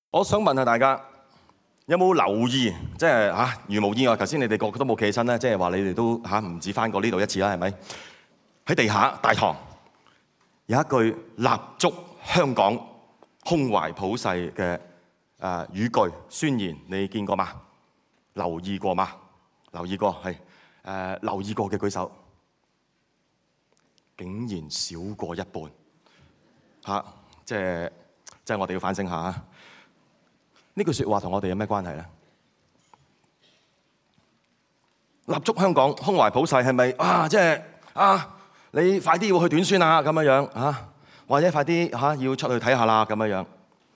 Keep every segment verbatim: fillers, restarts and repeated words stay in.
我想問下大家，有冇留意？即係嚇，如無意外，頭先你哋個個都冇企起身咧，即係話你哋都嚇唔止翻過呢度一次啦，係咪？喺地下大堂有一句立足香港、胸懷普世嘅誒語句宣言，你見過嗎？留意過嗎？留意過係誒、呃、留意過嘅舉手，竟然少過一半嚇、啊，即係即係我哋要反省下。呢句説話同我哋有咩關係咧？立足香港，胸懷普世係咪啊？即係啊，你快啲要去短宣啊咁樣樣啊，或者快啲嚇、啊、要出去睇下啦咁樣樣。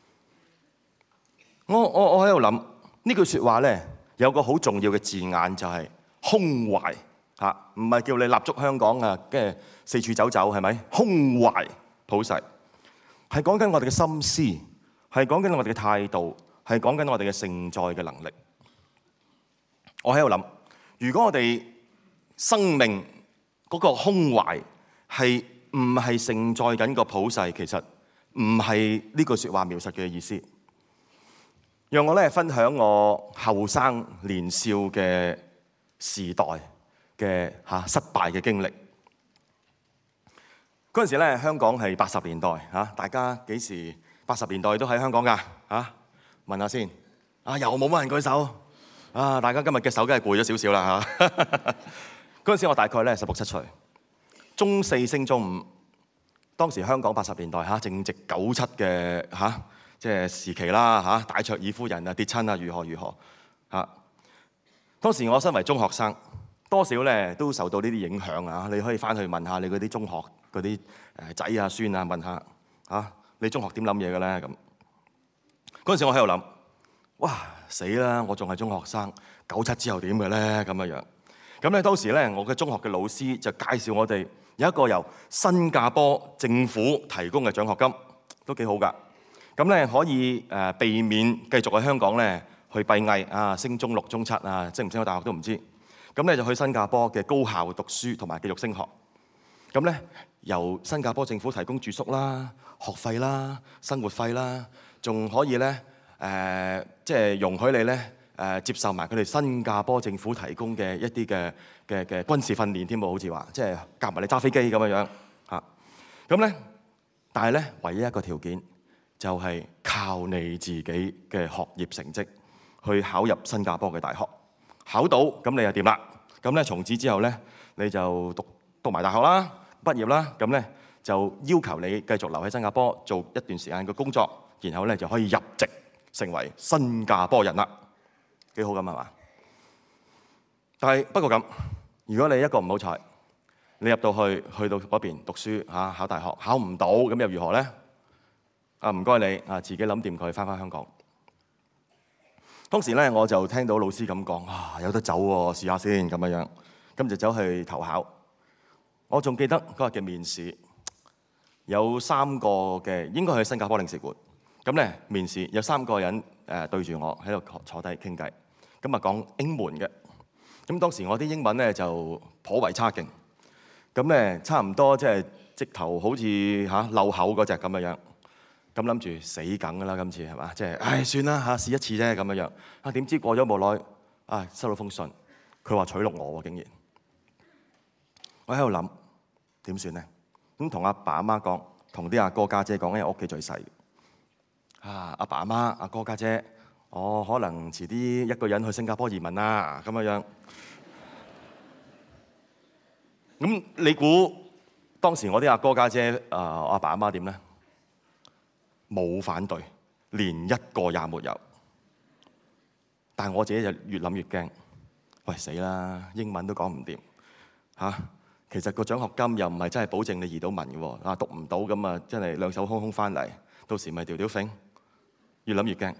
我我我喺度諗呢句説話咧，有個好重要嘅字眼就係胸懷嚇，唔係叫你立足香港啊，跟住四處走走係咪？胸懷普世係講緊我哋嘅心思，係講緊我哋嘅態度。係講緊我哋嘅承載嘅能力。我喺度諗，如果我哋生命嗰個胸懷係唔係承載緊個普世，其實唔係呢句説話描述嘅意思。讓我咧分享我後生年少嘅時代嘅嚇失敗嘅經歷。嗰陣時咧，香港係八十年代嚇，大家幾時八十年代都喺香港㗎嚇？問下先，啊又冇乜人舉手，啊大家今日嘅手梗係攰咗少少啦嚇。嗰陣時我大概咧十六七歲，中四升中五，當時香港八十年代嚇正值九七嘅嚇即係時期啦嚇，戴卓爾夫人啊跌親啊如何如何嚇。當時我身為中學生，多少咧都受到呢啲影響啊。你可以翻去問下你嗰啲中學嗰啲誒仔啊孫啊，問下嚇你中學點諗嘢嘅咧咁。嗰陣時我喺度諗，哇死啦！我仲係中學生，九七之後點嘅咧咁樣樣。咁咧當時咧，我嘅中學嘅老師就介紹我哋有一個由新加坡政府提供嘅獎學金，都幾好㗎。咁咧可以誒避免繼續喺香港咧去閉翳啊，升中六、中七啊，升唔升到大學都唔知。咁咧就去新加坡嘅高校讀書同埋繼續升學。咁咧由新加坡政府提供住宿啦、學費啦、生活費啦。仲可以咧，誒、呃，即係容許你咧，誒、呃，接受埋佢哋新加坡政府提供嘅一啲嘅嘅嘅軍事訓練添喎，好似話，即係夾埋你揸飛機咁樣樣嚇。咁咧，但係咧，唯一一個條件就係靠你自己嘅學業成績去考入新加坡嘅大學，考到咁你就掂啦。咁咧，從此之後咧，你就讀讀埋大學啦，畢業啦，咁咧就要求你繼續留喺新加坡做一段時間嘅工作。然後咧就可以入籍成為新加坡人啦，幾好咁係嘛？但係不過咁，如果你一個唔好彩，你入到去去到嗰邊讀書嚇考大學考唔到，咁又如何咧？啊唔該你啊，自己諗掂佢翻返香港。當時咧我就聽到老師咁講啊，有得走喎，試下先咁樣樣，咁就走去投考。我仲記得嗰日嘅面試有三個嘅，應該係新加坡領事館。咁咧面試有三個人誒對住我喺度坐低傾偈，咁啊講英文嘅。咁當時我啲英文咧就頗為差勁，咁咧差唔多即係直頭好似嚇漏口嗰隻咁樣樣。咁諗住死梗㗎啦，今次係嘛？即係唉算啦嚇，試一次啫咁樣樣。啊點知過咗冇耐啊收到封信，佢話取錄我喎竟然。我喺度諗點算咧？咁同阿爸阿媽講，同啲阿哥家姐講，因為我屋企最細。啊！阿爸阿媽、阿哥家姐，我可能遲啲一個人去新加坡移民啦，咁樣樣。咁你估當時我啲阿哥家姐、啊阿爸阿媽點咧？冇反對，連一個也沒有。但係我自己就越諗越驚。喂死啦！英文都講唔掂嚇。其實個獎學金又唔係真係保證你移到民嘅喎。啊讀唔到咁啊，真係兩手空空翻嚟，到時咪條條揈。越諗越驚，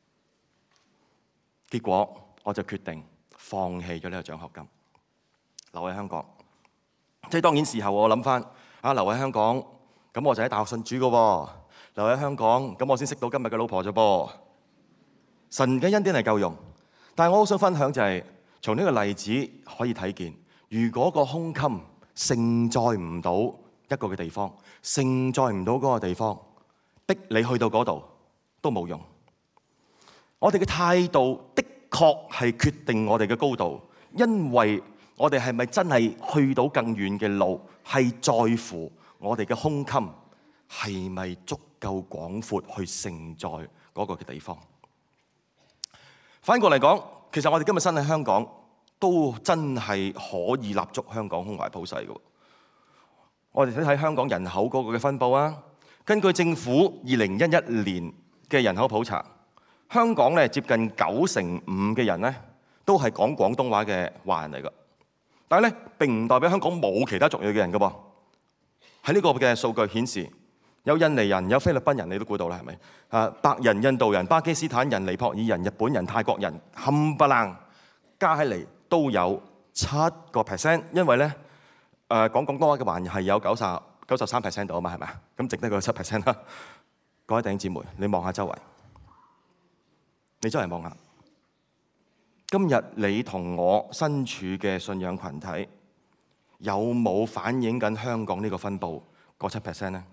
結果我就決定放棄咗呢個獎學金，留喺香港。即係當然事後我諗翻，啊留喺香港，咁我就喺大學信主嘅喎。留喺香港，咁我先識到今日嘅老婆啫噃。神嘅恩典係夠用，但係我好想分享就係、是，從呢個例子可以睇見，如果個胸襟承載唔到一個嘅地方，承載唔到嗰個地方，逼你去到嗰度，都冇用。 我哋嘅態度的確係決定我哋嘅高度，因為我哋係咪真係去到更遠嘅路，係在乎我哋嘅胸襟係咪足夠廣闊去承載嗰個嘅地方。反過嚟講，其實我哋今日身喺香港，都真係可以立足香港胸懷普世嘅。我哋睇睇香港人口嗰個嘅分佈啊。根據政府二零一一年嘅人口普查，香港咧接近九成五嘅人咧都係講廣東話嘅華人嚟㗎。但係咧並唔代表香港冇其他族裔嘅人㗎噃。喺呢個嘅數據顯示，有印尼人、有菲律賓人，你都估到啦，係咪？啊，白人、印度人、巴基斯坦人、尼泊爾人、日本人、泰國人，冚唪唥加起嚟都有七個 percent。因為咧，誒、呃、講廣東話嘅華人係有九十九十三 percent 度啊嘛，係咪啊？咁剩低個七 percent 啦。各位弟兄姊妹，你望下周圍，你周圍望下，今日你同我身處嘅信仰群體，有冇反映緊香港呢個分佈嗰七 percent 咧？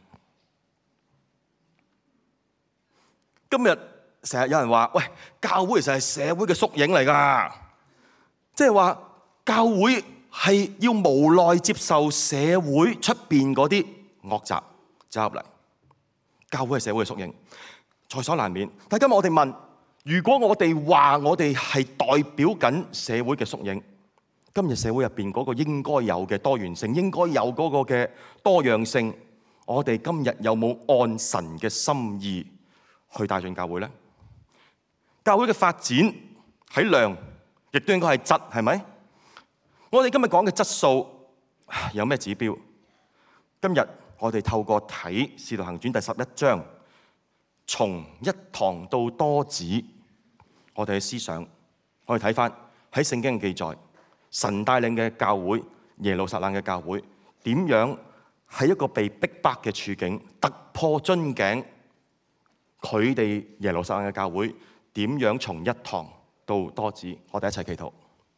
今日成日有人話：喂，教會其實係社會嘅縮影嚟㗎，即係話教會係要無奈接受社會出邊嗰啲惡習走入嚟。教會係社會嘅縮影，在所難免。但今日我哋問：如果我哋話我哋係代表緊社會嘅縮影，今日社會入邊嗰個應該有嘅多元性，應該有嗰個嘅多樣性，我哋今日有冇按神嘅心意去帶進教會呢？教會嘅發展喺量，亦都應該係質，係咪？我哋今日講嘅質素有咩指標？今日我哋透過睇《使徒行傳》第十一章，從一堂到多子，我哋嘅思想，我哋睇翻喺聖經嘅記載，神帶領嘅教會，耶路撒冷嘅教會，點樣喺一個被逼迫嘅處境突破樽頸。佢哋耶路撒冷嘅教會點樣從一堂到多子？我哋一齊祈禱。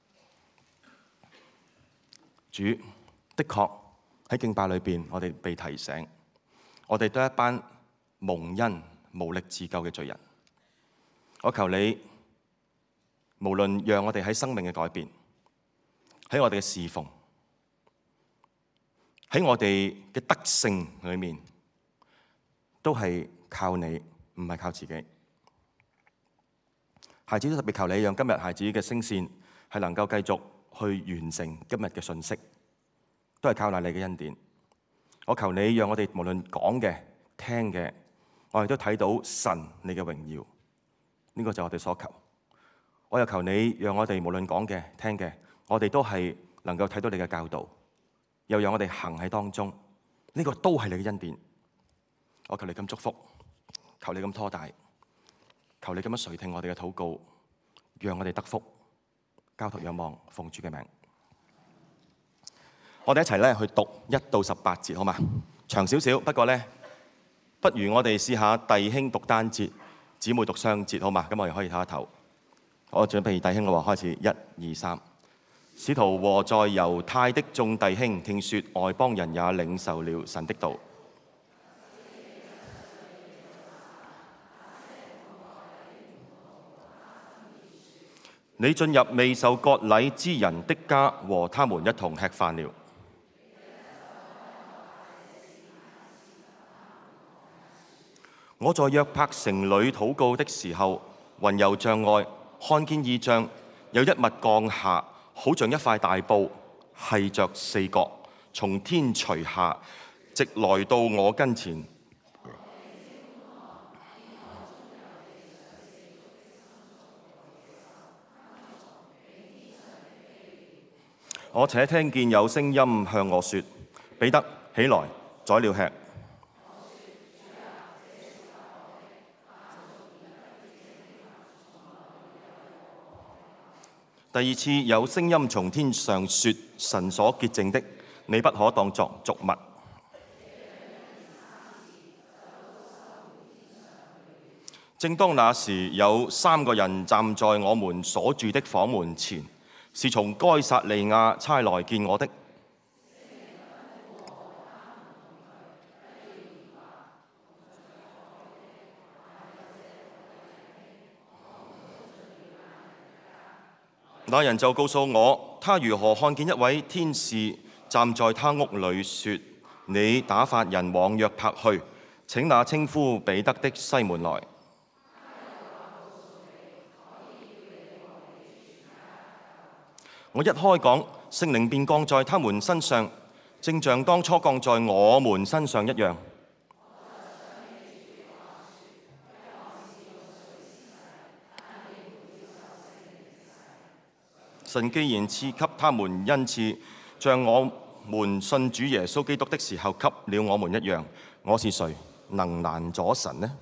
主的確喺敬拜裏邊，我哋被提醒，我哋都係一班蒙恩無力自救嘅罪人。我求你，無論讓我哋喺生命嘅改變，喺我哋嘅侍奉，喺我哋嘅德性裏面，都係靠你。唔係靠自己，孩子都特別求你，讓今日孩子嘅聲線係能夠繼續去完成今日嘅信息，都係靠賴你嘅恩典。我求你，讓我哋無論講嘅、聽嘅，我哋都睇到神你嘅榮耀，呢個就係我哋所求。我又求你，讓我哋無論講嘅、聽嘅，我哋都係能夠睇到你嘅教導，又讓我哋行喺當中，呢個都係你嘅恩典。我求你咁祝福。求你咁拖大，求你咁樣垂聽我哋嘅禱告，讓我哋得福，交託仰望，奉主嘅名。我哋一齊咧去讀一到十八節，好嘛？長少少，不過咧，不如我哋試下弟兄讀單節，姊妹讀雙節，好嘛？咁我哋可以睇下頭。我準備弟兄嘅話，開始，一、二、三。使徒和在猶太的眾弟兄，聽說外邦人也領受了神的道。你進入未受割禮之人的家，和他們一同吃飯了。我在約帕城裏禱告的時候，魂遊象外，看見異象，有一物降下，好像一塊大布，繫着四角，從天垂下，直來到我跟前。我且聽見有聲音向我說：彼得，起來，宰了吃。第二次有聲音從天上說：神所潔淨的，你不可當作俗物。正當那時，有三個人站在我們所住的房門前，是從該撒利亞差來見我的。 那人就告訴我，他如何看見一位天使站在他屋裏，說：你打發人往約帕去，請那稱呼彼得的西門來。我一開講，聖靈便降在他們身上，正像當初降在我們身上一樣。神既然賜給他們恩賜，像我們信主耶穌基督的時候給了我們一樣，我是誰能攔阻神呢？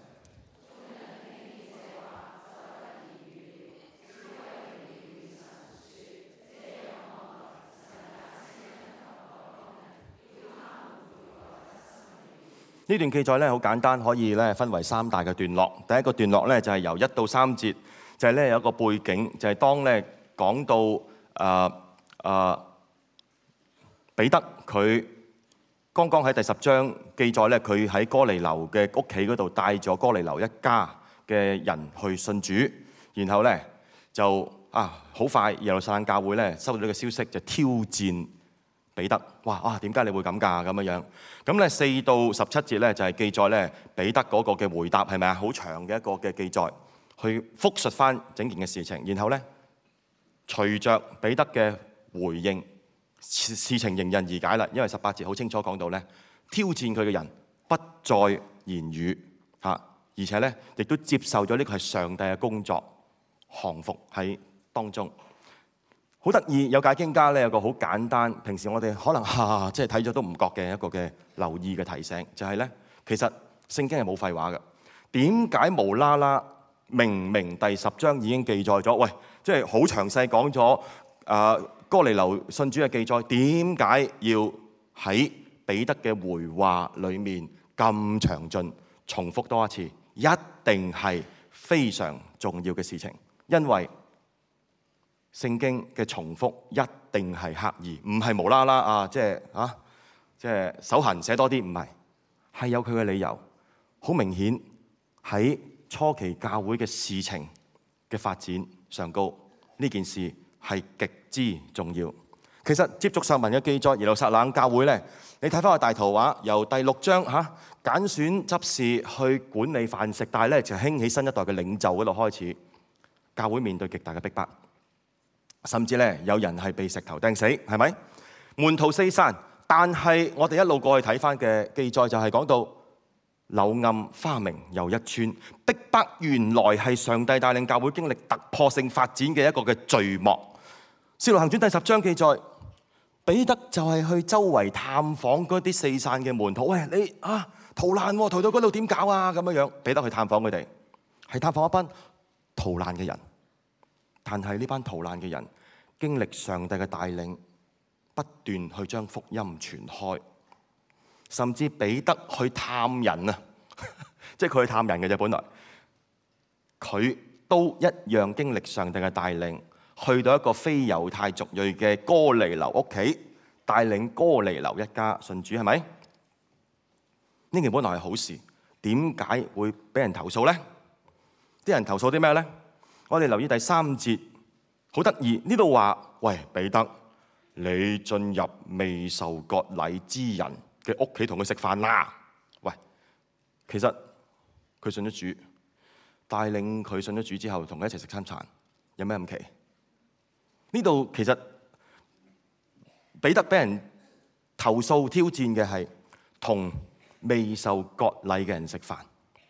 呢段記載咧好簡單，可以咧分為三大嘅段落。第一個段落咧就係由一到三節，就係咧有一個背景，就係當咧講到誒誒彼得佢剛剛喺第十章記載咧，佢喺哥尼流嘅屋企嗰度帶咗哥尼流一家嘅人去信主，然後咧就啊好快耶路撒冷教會咧收到呢個消息，就挑戰彼得。哇啊！點解你會咁㗎？咁樣樣咁咧，四到十七節咧就係記載咧彼得嗰個嘅回答，係咪啊？好長嘅一個嘅記載，去復述翻整件嘅事情。然後咧，隨着彼得嘅回應，事情迎刃而解啦。因為十八節好清楚講到咧，挑戰佢嘅人不再言語嚇，而且咧亦都接受咗呢個係上帝嘅工作，降服喺當中。好得意，有解經家咧有個好簡單，平時我哋可能嚇即係睇咗都唔覺嘅一個嘅留意嘅提醒，就係咧其實聖經係冇廢話嘅。點解無啦啦明明第十章已經記載咗？喂，即係好詳細講咗誒哥尼流信主嘅記載，點解要喺彼得嘅回話裡面咁詳盡重複多一次？一定係非常重要嘅事情，因為聖經嘅重複一定係刻意，唔係無啦啦啊！即係啊，即係手痕寫多啲，唔係，係有佢嘅理由。好明顯喺初期教會嘅事情嘅發展上高，呢件事係極之重要。其實接續上文嘅記載，耶路撒冷教會咧，你睇翻個大圖畫，由第六章嚇揀選執事去管理飯食，但係咧就興起新一代嘅領袖嗰度開始，教會面對極大嘅逼迫。甚至咧有人係被石頭掟死，係咪？門徒四散，但係我哋一路過去睇翻嘅記載就係講到柳暗花明又一村，逼迫原來係上帝帶領教會經歷突破性發展嘅一個嘅序幕。使徒行傳第十章記載，彼得就係去周圍探訪嗰啲四散嘅門徒，喂，你啊逃難喎，逃到嗰度點搞啊？咁樣樣，彼得去探訪佢哋，係探訪一班逃難嘅人。但係呢班逃難嘅人經歷上帝嘅帶領，不斷去將福音傳開，甚至彼得去探人啊，即係佢去探人嘅啫。本來佢都一樣經歷上帝嘅帶領，去到一個非猶太族裔嘅哥尼流屋企，帶領哥尼流一家信主，係咪？呢件本來係好事，點解會俾人投訴呢？啲人投訴啲咩呢？我哋留意第三節，好得意，呢度話：喂，彼得，你進入未受割禮之人嘅屋企同佢食飯啦！喂，其實佢信咗主，帶領佢信咗主之後，同佢一齊食餐飯，有咩咁奇？呢度其實彼得俾人投訴挑戰嘅係同未受割禮嘅人食飯。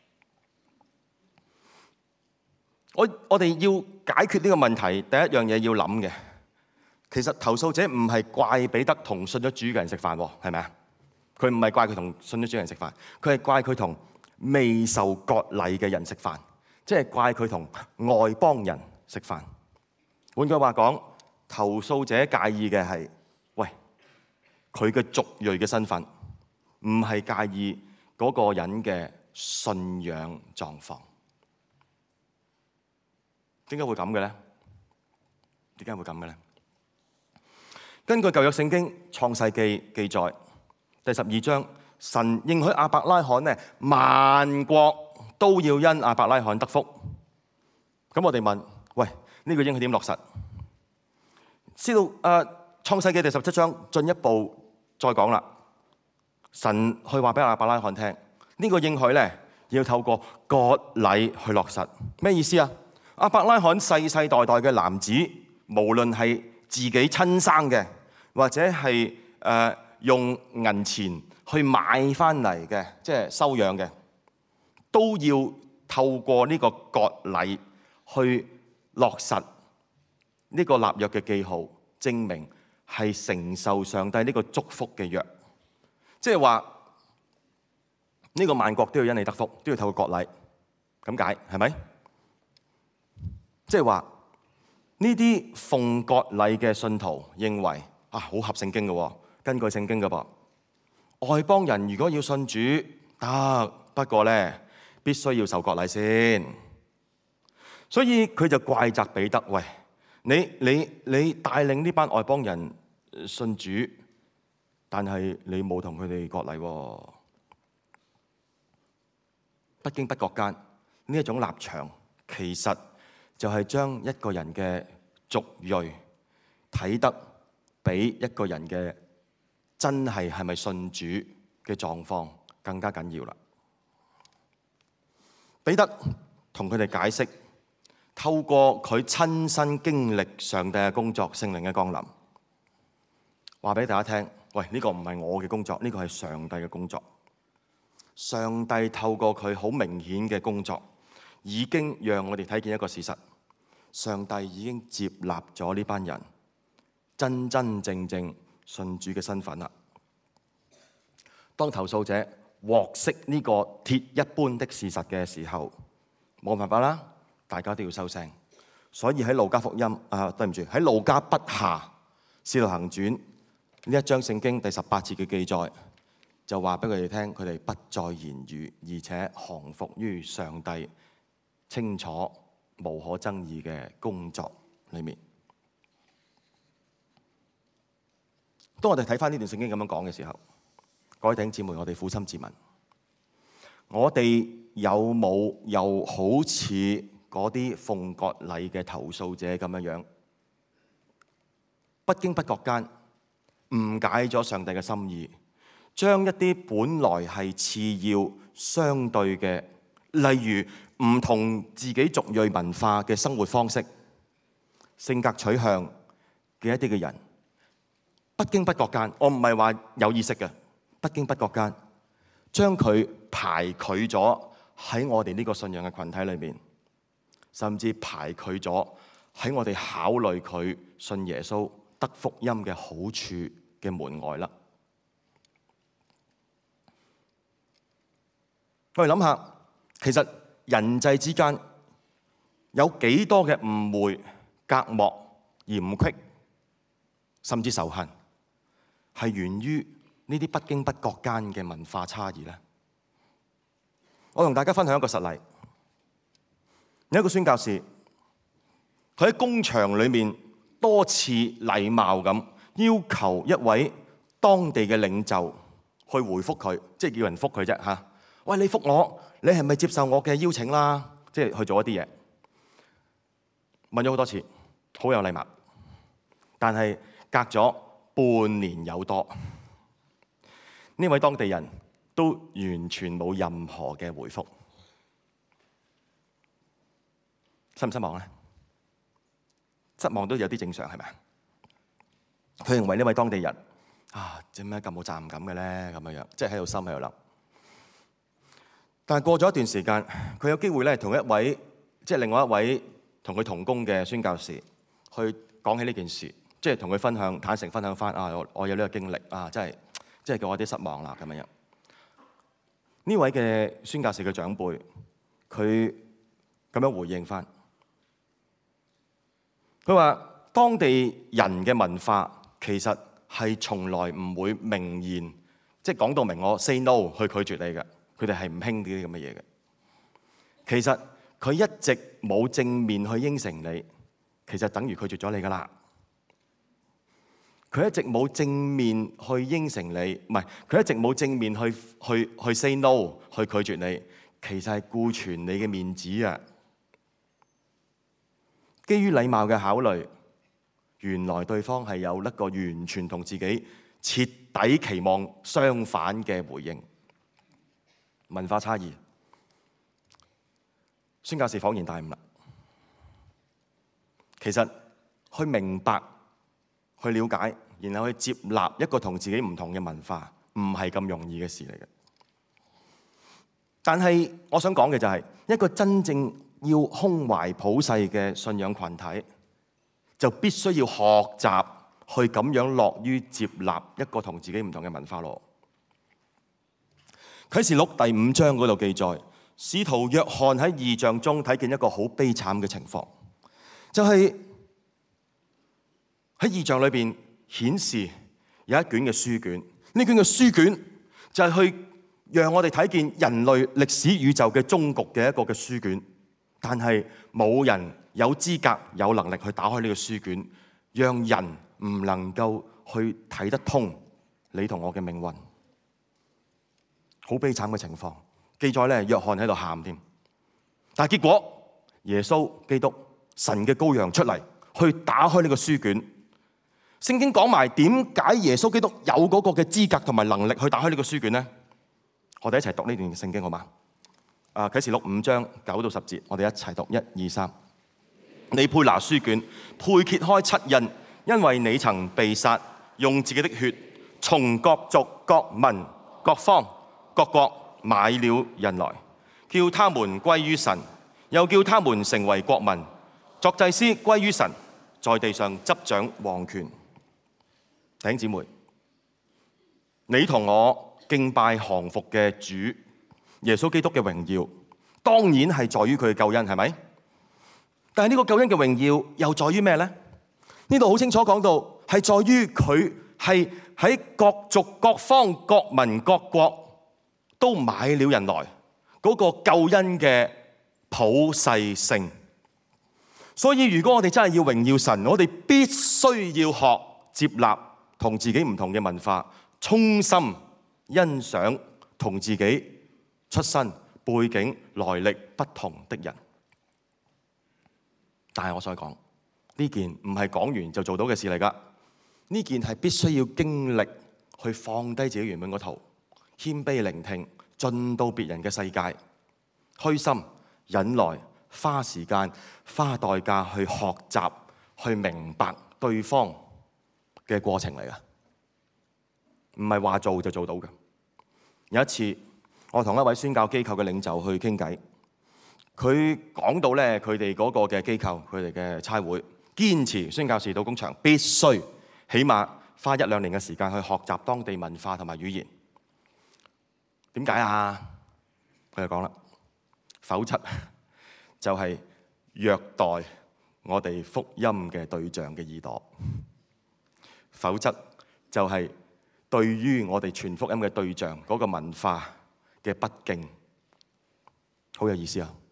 我我哋要解決呢個問題，第一樣嘢要諗嘅，其實投訴者唔係怪彼得同信咗主嘅人食飯，係咪啊？佢唔係怪佢同信咗主嘅人食飯，佢係怪佢同未受割禮嘅人食飯，即係怪佢同外邦人食飯。換句話講，投訴者介意嘅係，喂，佢嘅族裔嘅身份，唔係介意嗰個人嘅信仰狀況。點解會咁嘅咧？點解會咁嘅咧？根據舊約聖經創世記記載，第十二章，神應許亞伯拉罕呢，萬國都要因亞伯拉罕得福。咁我哋問：喂，呢個應許點落實？ 知道誒創世記第十七章進一步再講啦。神去話俾亞伯拉罕聽，呢個應許咧要透過割禮去落實。咩意思啊？亞伯拉罕世世代代嘅男子，無論係自己親生嘅，或者係誒用銀錢去買翻嚟嘅，即係收養嘅，都要透過呢個割禮去落實呢個立約嘅記號，證明係承受上帝呢個祝福嘅約。即係話呢個萬國都要因你得福，都要透過割禮，咁解係咪？即係話呢啲奉割禮嘅信徒認為啊，好合聖經嘅，根據聖經嘅噃。外邦人如果要信主得，不過咧必須要受割禮先。所以佢就怪責彼得，喂，你你你帶領呢班外邦人信主，但係你冇同佢哋割禮喎。不經不覺間，呢一種立場其實就係將一個人嘅族裔睇得比一個人嘅真係係咪信主嘅狀況更加緊要啦。彼得同佢哋解釋，透過佢親身經歷上帝嘅工作，聖靈嘅降臨，話俾大家聽，喂，呢個唔係我嘅工作，呢個係上帝嘅工作。上帝透過佢好明顯嘅工作，已經讓我哋睇見一個事實，上帝已經接納咗呢班人真真正正信主嘅身份啦。當投訴者獲悉呢個鐵一般的事實嘅時候，冇辦法啦，大家都要收聲。所以喺路加福音啊，對唔住，喺路加筆下使徒行傳呢一章聖經第十八節嘅記載，就話俾佢哋聽，佢哋不再言語，而且降服於上帝清楚無可爭議嘅工作裏面。當我哋睇翻呢段聖經咁樣講嘅時候，各位弟兄姊妹，我哋撫心自問，我哋有冇又好似嗰啲奉割禮嘅投訴者咁樣樣，不經不覺間誤解咗上帝嘅心意，將一啲本來係次要相對嘅，例如唔同自己族裔文化嘅生活方式、性格取向嘅一啲嘅人，不經不覺間，我唔係話有意識嘅，不經不覺間將佢排拒咗喺我哋呢個信仰嘅群體裏面，甚至排拒咗喺我哋考慮佢信耶穌得福音嘅好處嘅門外啦。我哋諗下，其實人際之間有幾多嘅誤會、隔膜、嫌隙，甚至仇恨，係源於呢啲不經不覺間嘅文化差異呢？我同大家分享一個實例。有一個宣教士，佢喺工場裏面多次禮貌咁要求一位當地嘅領袖去回覆佢，即係叫人覆佢啫嚇。喂，你覆我，你係咪接受我嘅邀請啦？即係去做一啲嘢。問咗好多次，好有禮貌。但係隔咗半年有多，呢位當地人都完全冇任何嘅回覆。失唔失望咧？失望都有啲正常，係咪？佢認為呢位當地人啊，點解咁冇責任感嘅咧？咁樣樣，即係喺度心喺度諗。但係過咗一段時間，佢有機會咧同一位即係另外一位同佢同工嘅宣教士去講起呢件事，即係同佢分享、坦誠分享翻啊，我我有呢個經歷啊，真係即係叫我啲失望啦咁樣樣。呢位嘅宣教士嘅長輩，佢咁樣回應翻，佢話當地人嘅文化其實係從來唔會明言，即係講到明我 say no 去拒絕你嘅。佢哋係唔興啲咁嘅嘢嘅。其實佢一直冇正面去應承你，其實等於拒絕咗你噶啦。佢一直冇正面去應承你，唔係佢一直冇正面去去去 say no 去拒絕你，其實係顧全你嘅面子啊。基於禮貌嘅考慮， 原來對方係有一個完全同自己徹底期望相反嘅回應。文化差異，宣教士恍然大悟啦。其實去明白、去了解，然後去接納一個同自己唔同嘅文化，唔係咁容易嘅事嚟嘅。但係我想講嘅就係，一個真正要胸懷普世嘅信仰群體，就必須要學習去咁樣樂於接納一個同自己唔同嘅文化咯。啟示錄第五章嗰度記載，使徒約翰喺異象中睇見一個好悲慘嘅情況，就係喺異象裏邊顯示有一卷嘅書卷，呢卷嘅書卷就係去讓我哋睇見人類歷史宇宙嘅終局嘅一個嘅書卷，但係冇人有資格有能力去打開呢個書卷，讓人唔能夠去睇得通你同我嘅命運。好悲慘嘅情況，記載咧，約翰喺度喊添，但係結果耶穌基督神嘅羔羊出嚟去打開呢個書卷。聖經講埋點解耶穌基督有嗰個嘅資格同埋能力去打開呢個書卷呢？我哋一齊讀呢段聖經好嗎？啊，啟示錄五章九到十節，我哋一齊讀，一二三。你配拿書卷，配揭開七印，因為你曾被殺，用自己的血從各族、各民、各方、各國買了人來，叫他們歸於神，又叫他們成為國民，作祭司歸於神，在地上執掌王權。弟兄姊妹，你同我敬拜降服嘅主耶穌基督嘅榮耀，當然係在於佢嘅救恩，係咪？但係呢個救恩嘅榮耀又在於咩呢？呢度好清楚講到，係在於佢係喺各族、各方、各民、各國都買了人來，嗰個救恩嘅普世性。所以如果我哋真係要榮耀神，我哋必須要學接納同自己唔同嘅文化，衷心欣賞同自己出身背景來歷不同的人。但係我再講，呢件唔係講完就做到嘅事嚟㗎，呢件係必須要經歷去放低自己原本嗰套，謙卑聆聽，進到別人嘅世界，虛心忍耐，花時間花代價去學習，去明白對方嘅過程嚟㗎，唔係話做就做到嘅。有一次，我同一位宣教機構嘅領袖去傾偈，佢講到咧，佢哋嗰個嘅機構，佢哋嘅差會堅持宣教士到工場必須起碼花一兩年嘅時間去學習當地文化同埋語言。點解啊？佢就講啦，否則就係虐待我哋福音嘅對象嘅耳朵，否則就係對於我哋傳福音嘅對象嗰個文化嘅不敬。好有意思啊！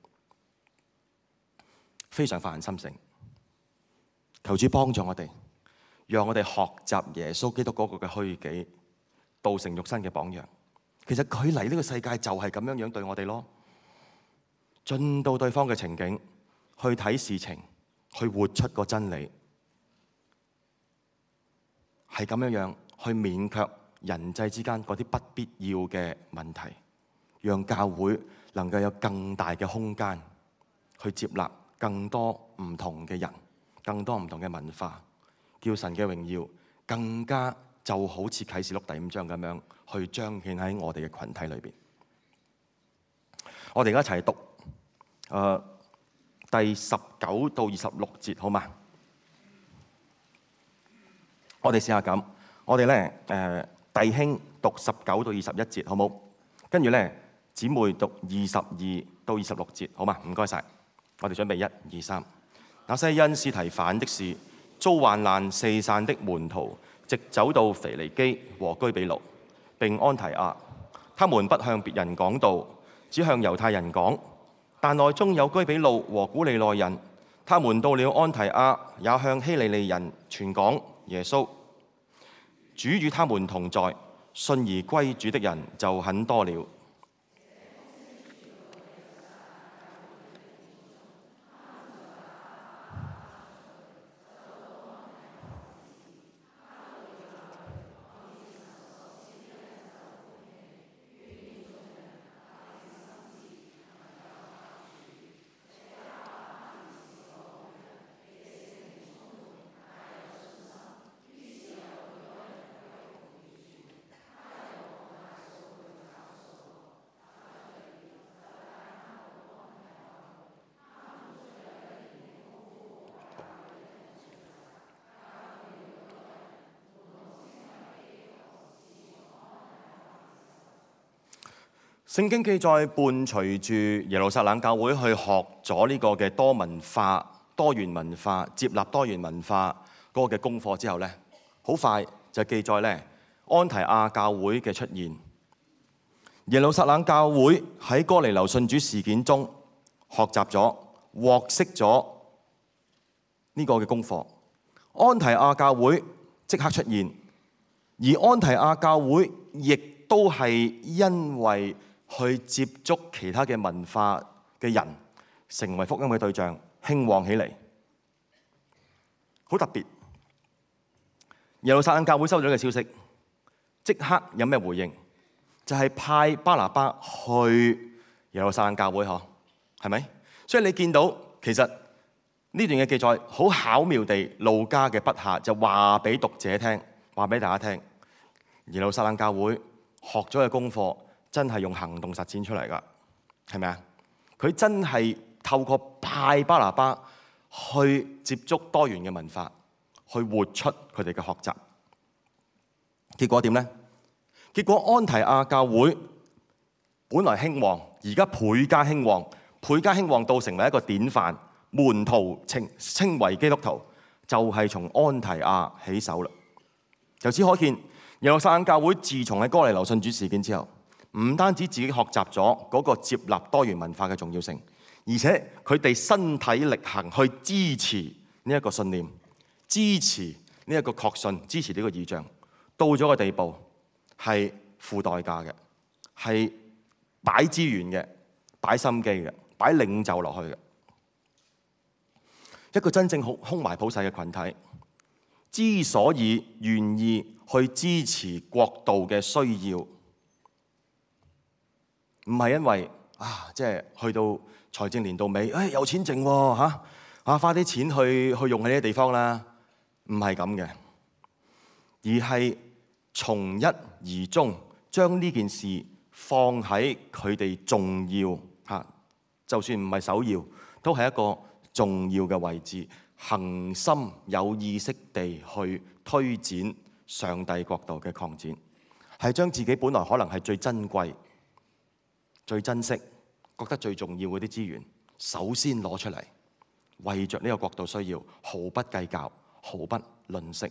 非常發人心醒。求主幫助我哋，讓我哋學習耶穌基督嗰個嘅虛己，道成肉身嘅榜樣。其實佢嚟呢個世界就係咁樣樣對我哋咯，進到對方嘅情景，去睇事情，去活出個真理，係咁樣樣去勉強人際之間嗰啲不必要嘅問題，讓教會能夠有更大嘅空間去接納更多唔同嘅人，更多唔同嘅文化，叫神嘅榮耀更加就好似啟示錄第五章咁樣去彰顯喺我哋嘅群體裏邊。我哋而家一齊讀誒、呃、第十九到二十六節，好嘛？我哋試下咁，我哋咧誒弟兄讀十九到二十一節，好冇？跟住咧姊妹讀二十二到二十六節，好嘛？唔該晒。我哋準備一二三。那些因司提反的事遭患難四散的門徒，直走到腓尼基和居比路並安提亞，他們不向別人講道，只向猶太人講。但內中有居比路和古利奈人，他們到了安提亞，也向希利尼人傳講耶穌。主與他們同在，信而歸主的人就很多了。 聖經記載伴隨住耶路撒冷教會去學咗呢個嘅多文化、多元文化、接納多元文化嗰個嘅功課之後呢，好快就記載呢安提阿教會嘅出現。耶路撒冷教會喺哥尼流信主事件中學習咗、獲悉咗呢個嘅功課。安提阿教會即刻出現，而安提阿教會亦都係因為去接觸其他嘅文化嘅人，成為福音嘅對象，興旺起嚟，好特別。耶路撒冷教會收咗呢個消息，即刻有咩回應？就係、是、派巴拿巴去耶路撒冷教會，嗬，係咪？所以你見到其實呢段嘅記載好巧妙地，路加嘅筆下就話俾讀者聽，話俾大家聽，耶路撒冷教會學咗嘅功課真係用行動實踐出嚟㗎，係咪啊？佢真係透過派巴拿巴去接觸多元嘅文化，去活出佢哋嘅學習。結果點呢？結果安提阿教會本來興旺，而家倍加興旺，倍加興旺到成為一個典範，門徒稱稱為基督徒，就係、是、從安提阿起手啦。由此可見，耶路撒冷教會自從喺哥尼流信主事件之後，唔單止自己學習咗嗰個接納多元文化嘅重要性，而且佢哋身體力行去支持呢一個信念，支持呢一個確信，支持呢個異象，到咗個地步係付代價嘅，係擺資源嘅，擺心機嘅，擺領袖落去嘅。一個真正好胸懷普世嘅群體，之所以願意去支持國度嘅需要，唔係因為啊，即係去到財政年度尾，誒、哎、有錢剩喎嚇，啊花啲錢去去用喺呢啲地方啦，唔係咁嘅，而係從一而終，將呢件事放喺佢哋重要嚇，就算唔係首要，都係一個重要嘅位置，恆心有意識地去推展上帝國度嘅擴展，係將自己本來可能係最珍貴、最珍惜、覺得最重要嗰啲資源，首先攞出嚟，為着呢個國度需要，毫不計較，毫不吝嗇。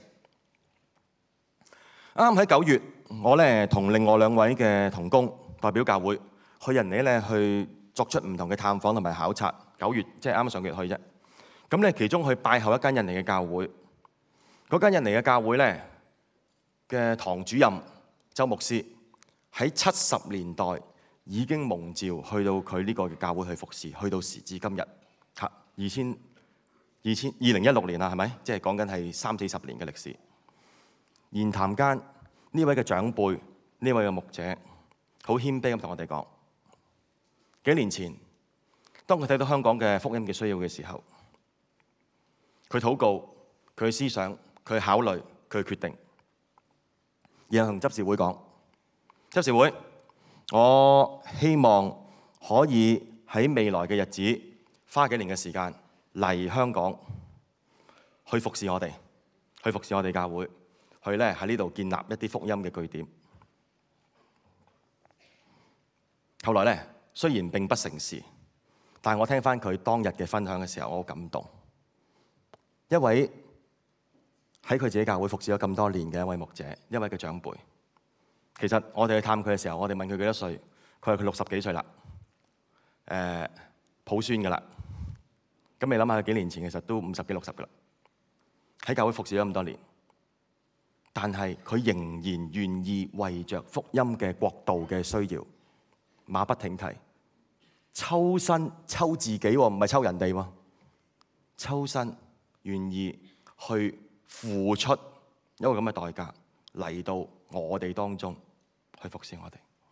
啱喺九月，我咧同另外兩位嘅同工代表教會去人哋咧去作出唔同嘅探訪同埋考察。九月即係啱啱上個月去啫。咁咧其中去拜候一間印尼嘅教會，嗰間印尼嘅教會咧嘅堂主任周牧師喺七十年代已經蒙召去到佢呢個嘅教會去服侍，去到時至今日嚇二千二千二零一六年啦，係咪？即係講緊係三四十年嘅歷史。言談間，呢位嘅長輩，呢位嘅牧者，好謙卑咁同我哋講：幾年前，當佢睇到香港嘅福音嘅需要嘅時候，佢禱告，佢思想，佢考慮，佢決定，然後同執事會講：執事會，我希望可以喺未來嘅日子花幾年嘅時間嚟香港去服侍我哋，去服侍我哋教會。佢咧喺呢度建立一啲福音嘅據點。後來咧雖然並不成事，但係我聽翻佢當日嘅分享嘅時候，我好感動。一位喺佢自己教會服侍咗咁多年嘅一位牧者，一位嘅長輩。其實我哋去探佢嘅時候，我哋問佢幾多歲，佢話佢六十幾歲啦，誒抱孫噶啦。咁你諗下，佢幾年前其實都五十幾六十噶啦，喺教會服侍咗咁多年。但係佢仍然願意為着福音嘅國度嘅需要，馬不停蹄，抽身抽自己喎，唔係抽人哋喎，抽身願意去付出一個咁嘅代價嚟到我哋當中去服侍我哋，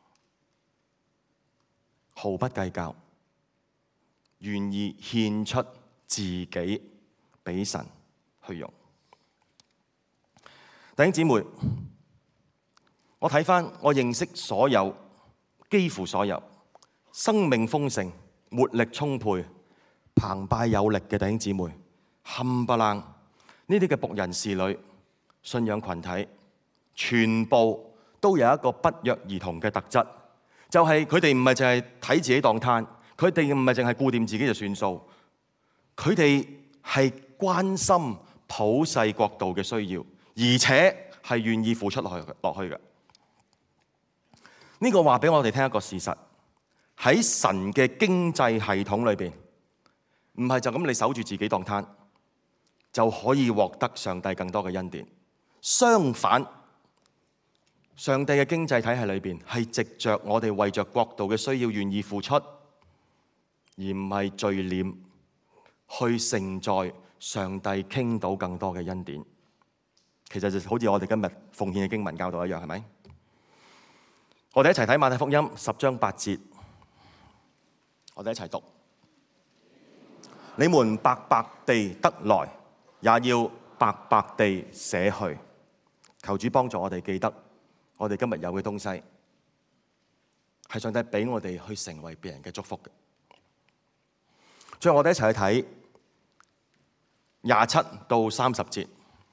毫不計較，願意獻出自己俾神去用。弟兄姊妹，我睇返我認識所有，幾乎所有生命豐盛、活力充沛、澎湃有力嘅弟兄姊妹，冚唪唥呢啲嘅僕人侍女、信仰群體，全部都有一個不約而同嘅特質， 就係佢哋唔係淨係睇自己當攤，佢哋唔係淨係顧掂自己就算數，佢哋係關心普世國度嘅需要，而且係願意付出落去落去嘅。呢個話俾我哋聽一個事實，喺神嘅經濟系統裏邊，唔係就咁你守住自己當攤就可以獲得上帝更多嘅恩典。相反，上帝嘅經濟體系裏邊係藉着我哋為着國度嘅需要願意付出，而唔係聚斂去承載上帝傾倒更多嘅恩典。其實就好似我哋今日奉獻嘅經文教導一樣，係咪？我哋一齊睇馬太福音十章八節，我哋一齊讀：你們白白地得來，也要白白地捨去。求主幫助我哋記得，我哋今日有嘅東西係上帝俾我哋去成為別人嘅祝福嘅。最後我哋一齊去睇廿七到三十節，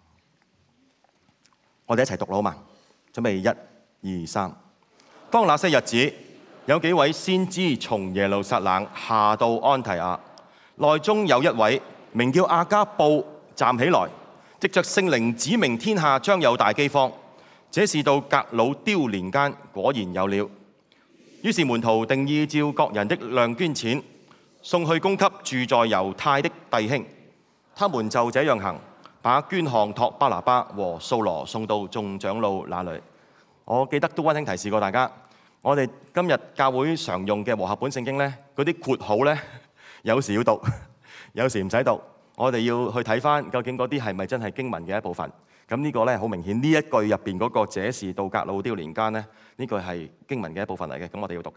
我哋一齊讀好嘛？準備一、二、三。當那些日子，有幾位先知從耶路撒冷下到安提亞，內中有一位名叫亞加布站起來，藉着聖靈指明天下將有大饑荒。這事到革老丟年間果然有了。於是門徒定意照各人的量捐錢，送去供給住在猶太的弟兄。他們就這樣行，把捐項託巴拿巴和掃羅送到眾長老那裏。我記得都溫馨提示過大家，我哋今日教會常用嘅和合本聖經呢，嗰啲括號呢，有時要讀，有時唔使讀。我哋要去睇翻究竟嗰啲係咪真係經文嘅一部分。咁呢個呢，好明顯，呢一句入邊嗰個這事到革老丟年間呢，呢句係經文嘅一部分嚟嘅。咁我哋要讀噶。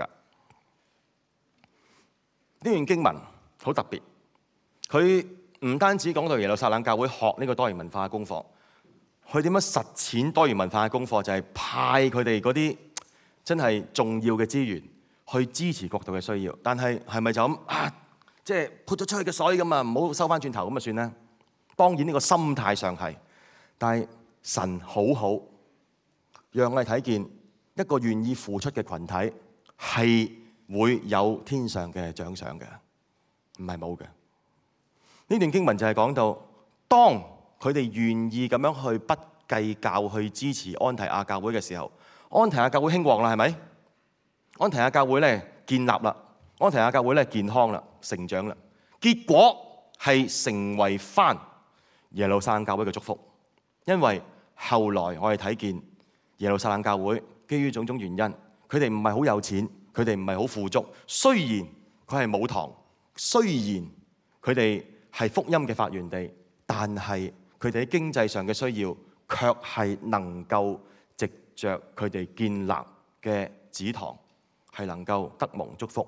呢段經文好特別，佢唔單止講到耶路撒冷教會學呢個多元文化嘅功課，佢點樣實踐多元文化嘅功課，就係派佢哋嗰啲真係重要嘅資源去支持國度嘅需要。但係係咪就咁啊？即係潑咗出去嘅水咁啊，唔好收翻轉頭咁啊算啦。當然呢個心態上係，但係神好好，讓我哋睇見一個願意付出嘅群體係會有天上嘅獎賞嘅，唔係冇嘅。呢段經文就係講到，當佢哋願意咁樣去不計較去支持安提亞教會嘅時候，安提亞教會興旺啦，係咪？安提亞教會咧建立啦，安提亞教會咧健康啦，成長啦，結果係成為翻耶路撒冷教會嘅祝福。因為後來我哋睇見耶路撒冷教會基於種種原因，佢哋唔係好有錢，佢哋唔係好富足。雖然佢係母堂，雖然佢哋係福音嘅發源地，但係佢哋喺經濟上嘅需要，卻係能夠藉着佢哋建立嘅子堂，係能夠得蒙祝福。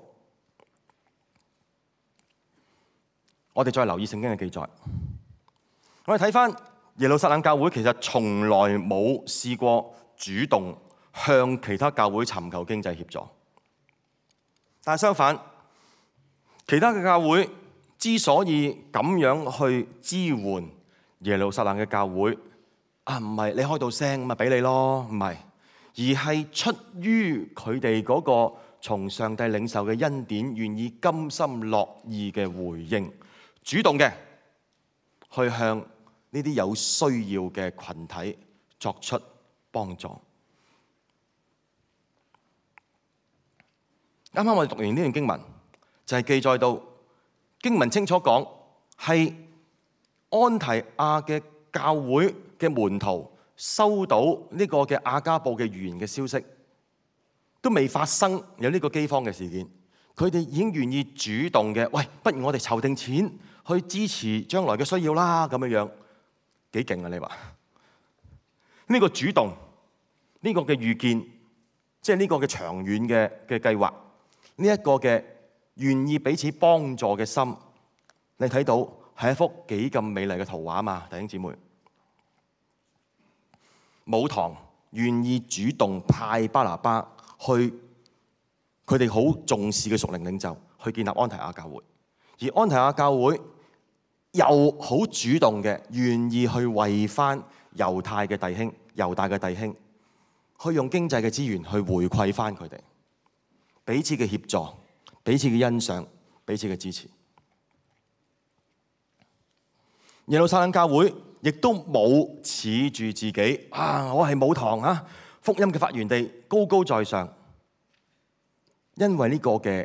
我哋再留意聖經嘅記載，我哋睇翻耶路撒冷教會其實從來冇試過主動向其他教會尋求經濟協助，但係相反，其他嘅教會之所以咁樣去支援耶路撒冷嘅教會，啊唔係你開到聲咪俾你咯，唔係，而係出於佢哋嗰個從上帝領受嘅恩典，願意甘心樂意嘅回應，主動嘅去向呢啲有需要嘅群體作出幫助。啱啱我哋讀完呢段經文，就係記載到經文清楚講，係安提亞嘅教會嘅門徒收到呢個嘅亞加布嘅預言嘅消息，都未發生有呢個饑荒嘅事件，佢哋已經願意主動嘅，喂，不如我哋籌定錢去支持將來嘅需要啦，咁樣樣幾勁啊！你話呢個主動，呢個嘅預見，即係呢個嘅長遠嘅嘅計劃，呢一個嘅願意彼此幫助嘅心，你睇到係一幅幾咁美麗嘅圖畫嘛，弟兄姊妹。母堂願意主動派巴拿巴去，佢哋好重視嘅屬靈領袖去建立安提亞教會，而安提亞教會又好主動嘅願意去為翻猶太嘅弟兄、猶大嘅弟兄，去用經濟嘅資源去回饋翻佢哋。 彼此嘅協助、彼此嘅欣賞、彼此嘅支持。耶路撒冷教會亦都冇恃住自己啊！我係母堂啊，福音嘅發源地，高高在上。因為呢個嘅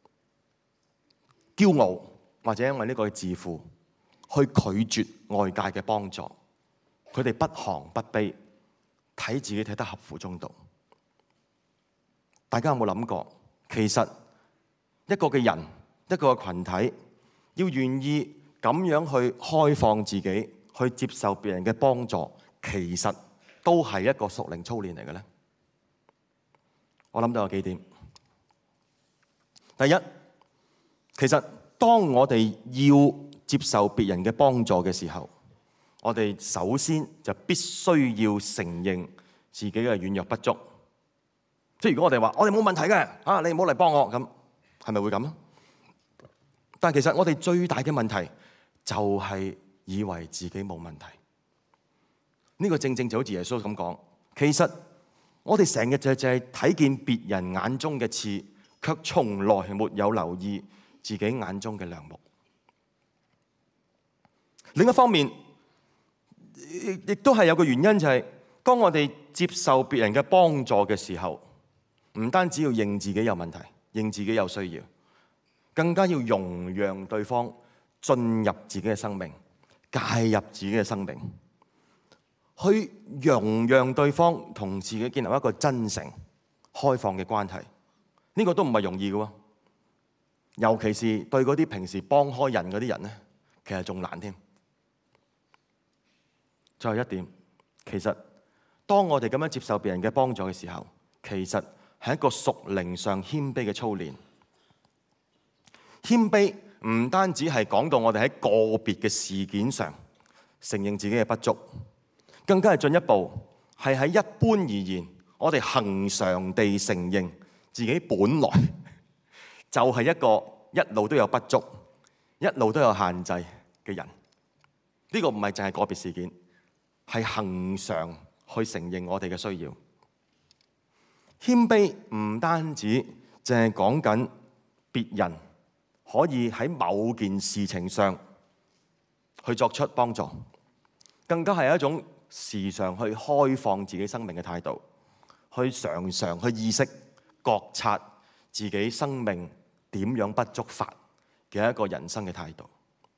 驕傲，或者因為呢個嘅自負，去拒絕外界嘅幫助。佢哋不亢不卑，睇自己睇得合乎中道。大家有冇諗過？其實一個嘅人，一個嘅群體，要願意咁樣去開放自己，去接受別人嘅幫助，其實都係一個屬靈操練嚟嘅咧。我諗到有幾點。第一，其實當我哋要接受別人嘅幫助嘅時候，我哋首先就必須要承認自己嘅軟弱不足。即係如果我哋話我哋冇問題嘅，啊你唔好嚟幫我，咁係咪會咁啊？但係其實我哋最大嘅問題就係以為自己冇問題。呢個正正就好似耶穌咁講，其實我哋成日就就係睇見別人眼中嘅刺，卻從來沒有留意自己眼中嘅梁木。另一方面，亦亦都係有個原因，就係當我哋接受別人嘅幫助嘅時候，唔單止要認自己有問題，認自己有需要，更加要容讓對方進入自己嘅生命，介入自己嘅生命，去容讓對方同自己建立一個真誠、開放嘅關係。呢個都唔係容易嘅喎，尤其是對嗰啲平時幫開人嗰啲人咧，其實仲難添。最後一點，其實當我哋咁樣接受別人嘅幫助嘅時候，其實係一個屬靈上謙卑嘅操練。謙卑唔單止係講到我哋喺個別嘅事件上承認自己嘅不足，更加係進一步係喺一般而言，我哋恆常地承認自己本來就係一個一路都有不足、一路都有限制嘅人。呢個唔係淨係個別事件，係恆常去承認我哋嘅需要。謙卑唔單止淨係講緊別人可以喺某件事情上去作出幫助，更加係一種時常去開放自己生命嘅態度，去常常去意識覺察自己生命點樣不足法嘅一個人生嘅態度。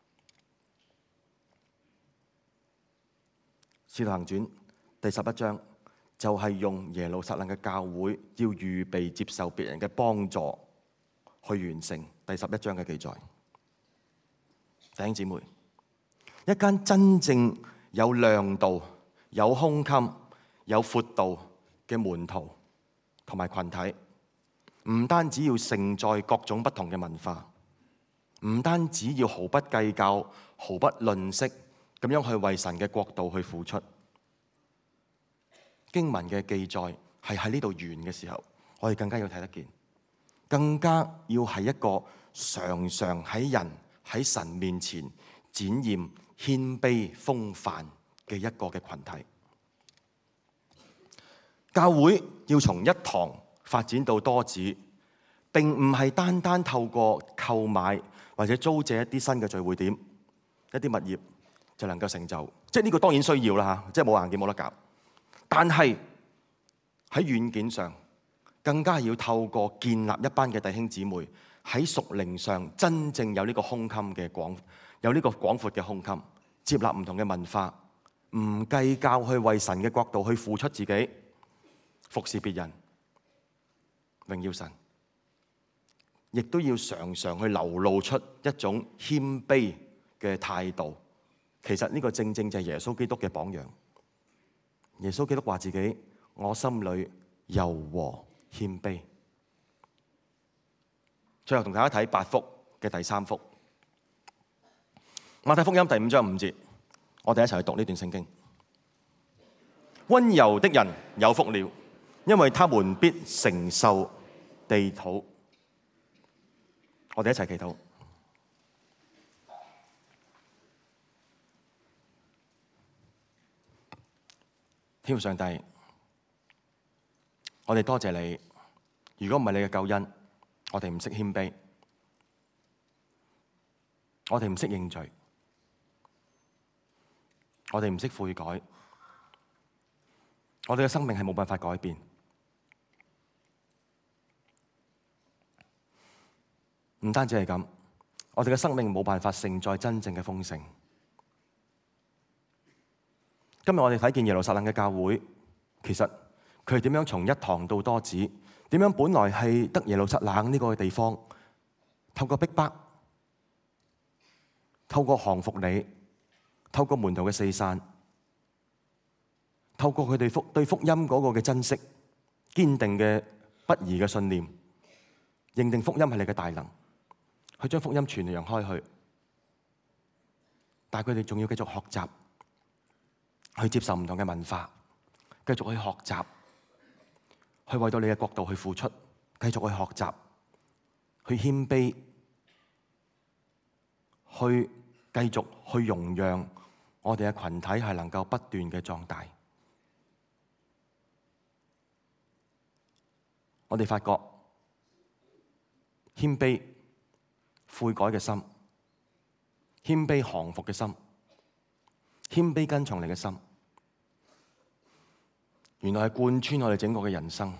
使徒行傳第十一章就係用耶路撒冷嘅教會要預備接受別人嘅幫助去完成第十一章嘅記載。弟兄姊妹，一間真正有亮度、有胸襟、有闊度嘅門徒同埋群體，唔單止要承載各種不同嘅文化，唔單止要毫不計較、毫不吝嗇咁樣去為神嘅國度去付出。經文嘅記載係喺呢度完嘅時候，我哋更加要睇得見，更加要係一個常常喺人喺神面前展現謙卑風範嘅一個嘅群體。教會要從一堂發展到多子，並唔係單單透過購買或者租借一啲新嘅聚會點、一啲物業就能夠成就。即係呢個當然需要啦嚇，即係冇硬件冇得搞。但係喺軟件上，更加要透過建立一班嘅弟兄姊妹喺屬靈上真正有呢個胸襟嘅廣，有呢個廣闊嘅胸襟，接納唔同嘅文化，唔計較去為神嘅國度去付出自己，服侍別人，榮耀神，亦都要常常去流露出一種謙卑嘅態度。其實呢個正正就係耶穌基督嘅榜樣。耶穌基督話自己：我心裏柔和謙卑。最後同大家睇八福嘅第三福，馬太福音第五章五節，我哋一齊去讀呢段聖經。溫柔的人有福了，因為他們必承受地土。我哋一齊祈禱。天父上帝，我哋多謝你。如果唔係你嘅救恩， 我哋唔識謙卑，我哋唔識認罪，我哋唔識悔改，我哋嘅生命係冇辦法改變。唔單止係咁，我哋嘅生命冇辦法承載真正嘅豐盛。今日我哋睇見耶路撒冷嘅教會，其實佢係點樣從一堂到多子，點樣本來係得耶路撒冷呢個地方，透過逼迫，透過降服你，透過門徒嘅四散，透過佢哋福對福音嗰個嘅珍惜，堅定嘅不移嘅信念，認定福音係你嘅大能，去將福音傳揚開去。但係佢哋仲要繼續學習，去接受唔同嘅文化，繼續去學習，去為到你嘅國度去付出，繼續去學習，去謙卑，去繼續去容讓我哋嘅群體係能夠不斷嘅壯大。我哋發覺謙卑悔改嘅心，謙卑降服嘅心，謙卑跟從你嘅心，原來係貫穿我哋整個嘅人生。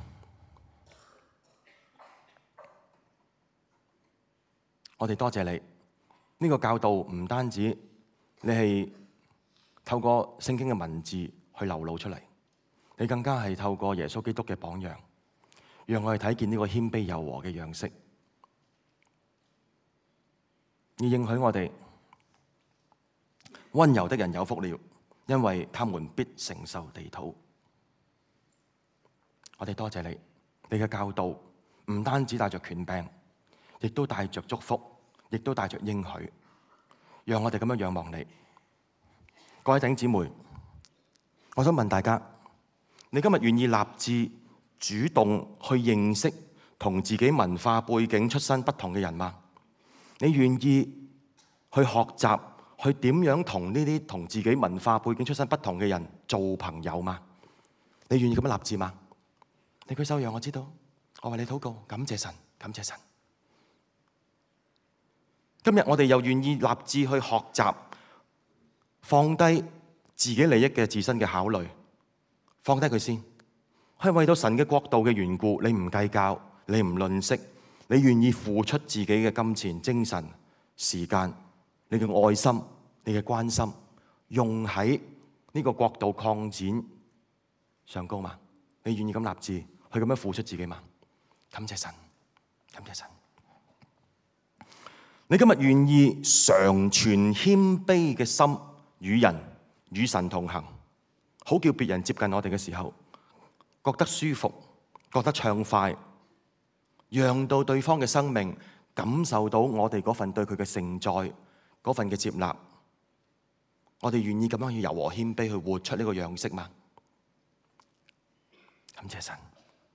我哋多謝你，呢個教導唔單止你係透過聖經嘅文字去流露出嚟，你更加係透過耶穌基督嘅榜樣，讓我哋睇見呢個謙卑柔和嘅樣式。你應許我哋，溫柔的人有福了，因為他們必承受地土。我哋多謝你，你嘅教導唔單止帶着權柄，亦都帶着祝福，亦都帶着應許，讓我哋咁樣仰望你。各位弟兄姊妹，我想問大家，你今日願意立志主動去認識同自己文化背景出身不同嘅人嗎？你願意去學習，去點樣同呢啲同自己文化背景出身不同嘅人做朋友嗎？你願意咁樣立志嗎？你舉手讓我知道，我為你禱告，感謝神，感謝神。今日我哋又願意立志去學習，放低自己利益嘅自身嘅考慮，放低佢先，係為到神嘅國度嘅緣故，你唔計較，你唔吝嗇，你願意付出自己嘅金錢、精神、時間，你嘅愛心、你嘅關心，用喺呢個國度擴展上高嘛？你願意咁立志去咁樣付出自己嘛？感謝神，感謝神。你今日願意常存謙卑嘅心，與人與神同行，好叫別人接近我哋嘅時候覺得舒服，覺得暢快，讓到對方嘅生命感受到我哋嗰份對佢嘅承載，嗰份嘅接納。我哋願意咁樣要柔和謙卑去活出呢個樣式嘛？感謝神。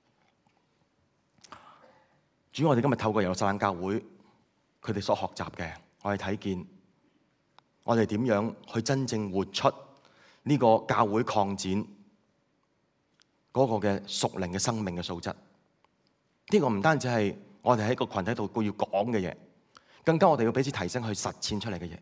主，我哋今日透過耶路撒冷教會佢哋所學習嘅，我哋睇見我哋點樣去真正活出呢個教會擴展嗰個嘅屬靈嘅生命嘅素質。呢個唔單止係我哋喺個群體度要講嘅嘢，更加我哋要彼此提升去實踐出嚟嘅嘢。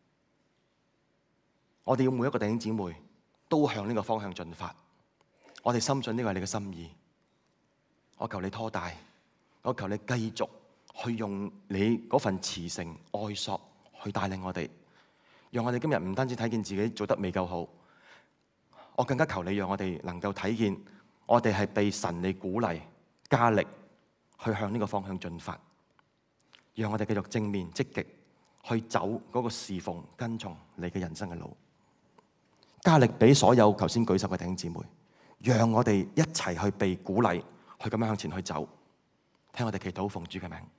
我哋要每一個弟兄姊妹都向呢個方向進發。我哋深信呢個係你嘅心意。我求你拖帶，我求你繼續去用你嗰份慈誠愛索去帶領我哋，讓我哋今日唔單止睇見自己做得未夠好，我更加求你讓我哋能夠睇見我哋係被神你鼓勵加力去向呢個方向進發，讓我哋繼續正面積極去走嗰個侍奉跟從你嘅人生嘅路，加力俾所有頭先舉手嘅弟兄姊妹，讓我哋一齊去被鼓勵去咁樣向前去走。聽我哋祈禱奉主嘅名。